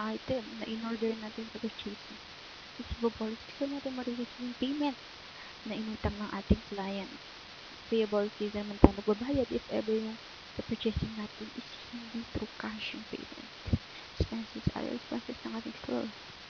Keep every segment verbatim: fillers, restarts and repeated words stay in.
item na in-order natin sa purchasing. Receivables, gusto natin ma-receive yung payment na inutang ng ating client. Payables, di naman tayo magbabayad if ever yung sa purchasing natin is hindi through cash yung payment. Expenses, other expenses ng ating store.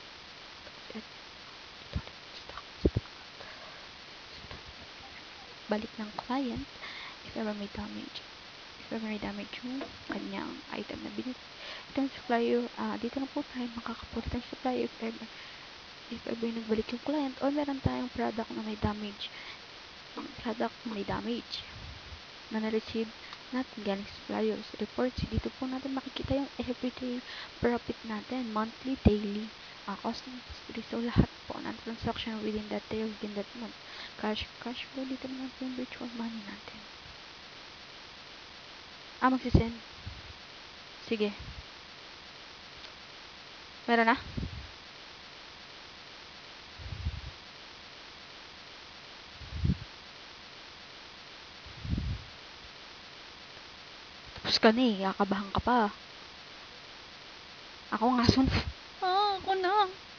Balik ng client if ever may damage. If ever may damage yung kanyang item na binili. Return supplier, uh, dito na po tayo makakapunta ng supplier if ever if ever nagbalik yung client or meron tayong product na may damage. Product na may damage na na-receive natin galing sa suppliers. Reports, dito po natin makikita yung everyday profit natin, monthly, daily, uh, custom history. So, lahat po ng transaction within that day or within that month. Cash, cash flow, dito naman po yung virtual money natin. Ah, magsisend. Sige. Meron na? Tapos ka na eh, kakabahan ka pa. Ako nga sun. Ah, ako na.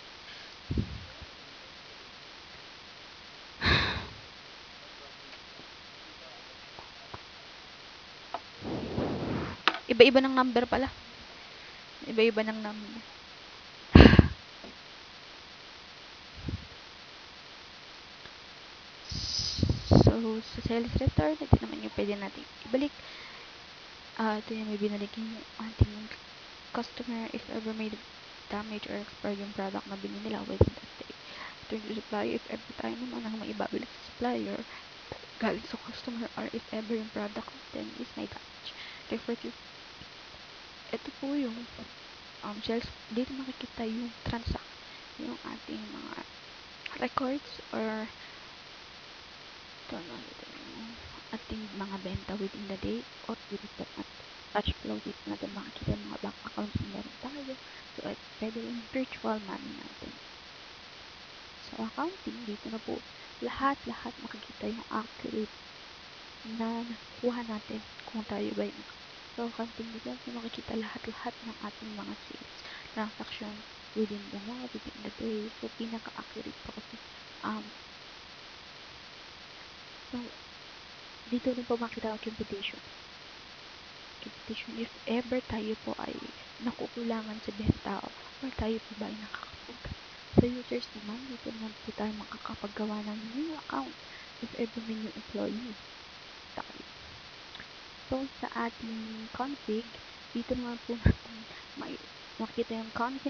Iba-iba ng number pala. Iba-iba ng number. So, sa sales return, ito naman yung pwede natin ibalik. Uh, ito yung may binalik yung ating customer if ever may damage or expire yung product na binili nila within that day. Return to supplier if ever tayo naman ang may ibabalik sa supplier galing sa customer or if ever yung product natin is may damage. Refer to ito po yung um, sales. Dito makikita yung transact yung ating mga records or ito nakita yung ating mga benta within the day or within the month. Cash flow, dito natin makikita yung mga bank accounts na meron tayo. So, like, pwede yung virtual money natin. So, accounting, dito na po lahat-lahat makikita yung accurate na nakuha natin kung tayo ba yung so, accounting, dito natin makikita lahat-lahat ng ating mga sales transaction within the month, within the day. So, pinaka-accurate po kasi um, so, dito rin po makita ang computation. Computation, if ever tayo po ay nakukulangan sa benta or tayo po ba ay nakakapagka. Sa users naman, dito naman po tayo makakapaggawa ng new account if ever may new employee tayo. So, sa ating config, dito naman po natin makita yung config